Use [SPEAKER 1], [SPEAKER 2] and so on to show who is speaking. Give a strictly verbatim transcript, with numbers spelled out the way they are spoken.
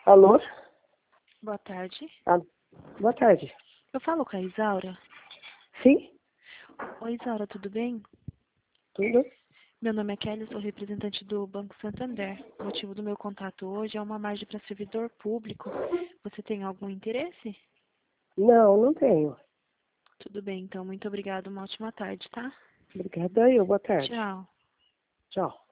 [SPEAKER 1] Alô?
[SPEAKER 2] Boa tarde.
[SPEAKER 1] Ah, boa tarde.
[SPEAKER 2] Eu falo com a Isaura.
[SPEAKER 1] Sim?
[SPEAKER 2] Oi, Isaura, tudo bem?
[SPEAKER 1] Tudo?
[SPEAKER 2] Meu nome é Kelly, sou representante do Banco Santander. O motivo do meu contato hoje é uma margem para servidor público. Você tem algum interesse?
[SPEAKER 1] Não, não tenho.
[SPEAKER 2] Tudo bem, então. Muito obrigada. Uma ótima tarde, tá?
[SPEAKER 1] Obrigada eu. Boa tarde.
[SPEAKER 2] Tchau.
[SPEAKER 1] Tchau.